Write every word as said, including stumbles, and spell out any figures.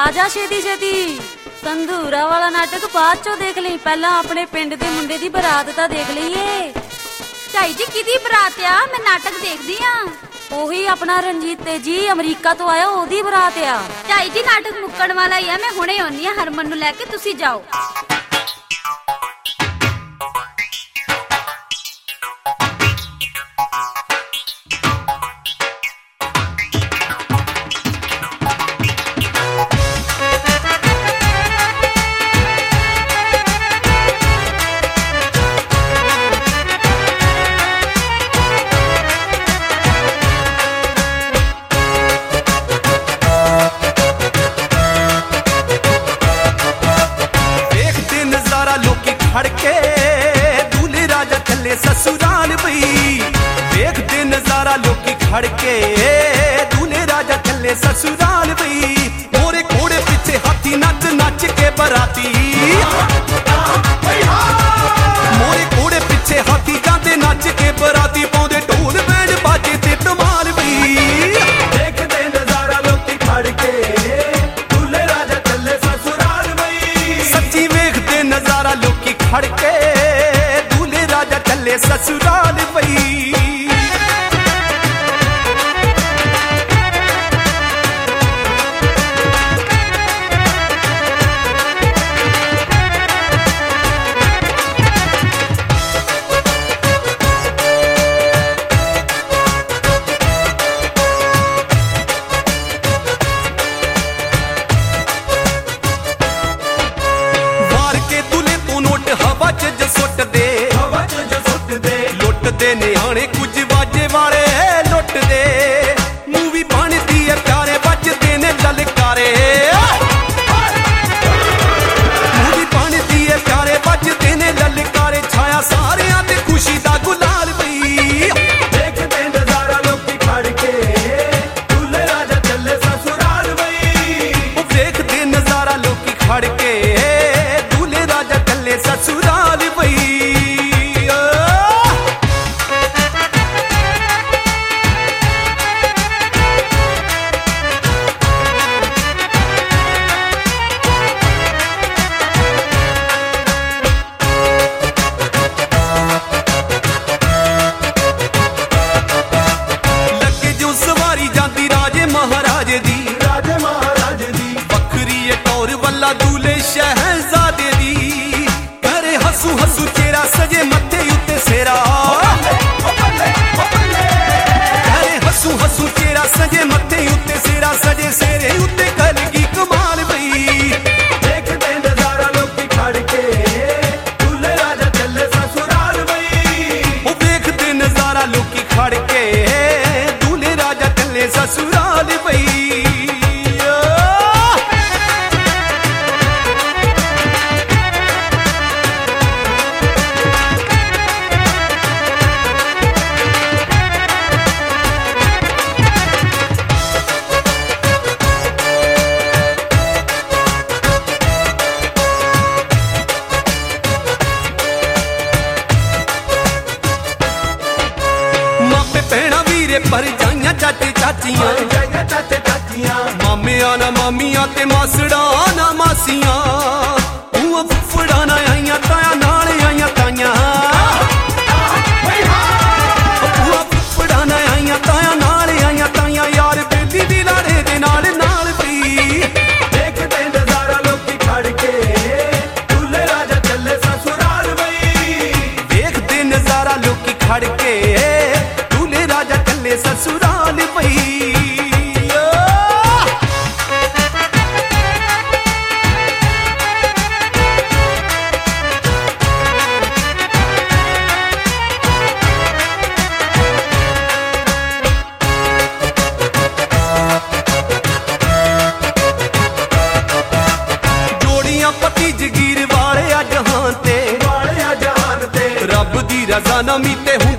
आजा छेती छेती संधूरा वाला नाटक बाद चो देख ली, पहला अपने पिंड दे मुंडे दी बरात तां देख लईए। झाई जी किदी बरात आ? मैं नाटक देखदी आ। ओही अपना रणजीत तेजी अमरीका तो आया, ओदी बरात आ। झाई जी नाटक मुक्कण वाला ही है, मैं हुणे आउंदी आ हरमन नूं लैके, तुसीं जाओ। खड़के दूल्हे राजा चले ससुराल बई, देखते नजारा लोकी खड़के दूल्हे राजा चले ससुराल बई। मोरे घोड़े पीछे हाथी नच नच के बराती, मोरे घोड़े पीछे हाथी जाते नच के बराती, पाउंदे ढोल बैंड बाजे ते धमाल बई। देखते नजारा लोकी खड़के दूल्हे राजा चले ससुराल बई, सच्ची वेखते नजारा लोकी खड़के दूल्हे राजा चले ससुराल बई। हवा च जो सुट दे, हवा च जो सुट दे, लुट दे निहाने कुछ बाजे वाले लुट दे। मूवी बनदी है प्यारे बजदे ने ललकारे, मूवी बनदी है प्यारे बजदे ने ललकारे, छाया सारियां ते खुशी दा गुलाल बई। देखदे नजारा लोकी खड़के दूल्हे राजा चले ससुराल बई, देखदे नजारा लोकी खड़के दूल्हे राजा चले ससुराल बई। लगे जो सवारी जाती राजे महाराजे दी, राजे महाराजे दी, बखरी टौर वल्ला दूल्हे शहजादे दी। करे हसू हसू चेहरा सजे मत्थे उत्ते सेरा, करे हसू हसू चेहरा सजे मत्थे उत्ते सेरा, सजे सेरे उत्ते कलगी कमाल बई। देखदे नजारा लोकी खड़के दूल्हे राजा चले ससुराल बई, ओ देखदे नजारा लोकी खड़के दूल्हे राजा चले ससुराल बई। पर जाइयां चाचे चाचियां, चाचे चाचियां, मामियां ना मामियां ते मासड़ा ना मासियां, तू फुफड़ा ना आइयां ताया नाल आइयां ताइयां, तू फुफड़ा ना आइयां ताया नाल आइयां ताइयां, यार बेली दी लाड़े दे नाल नाल पई। देखदे नजारा लोकी खड़के दूल्हे राजा चले ससुराल बई, देखदे नजारा लोकी खड़के दूल्हे राजा चले ससुराल बई। जोड़ियां पति जगीर वाले आ जहान ते, वाले आ जहान ते, रब दी रजा ना मीते हुंदे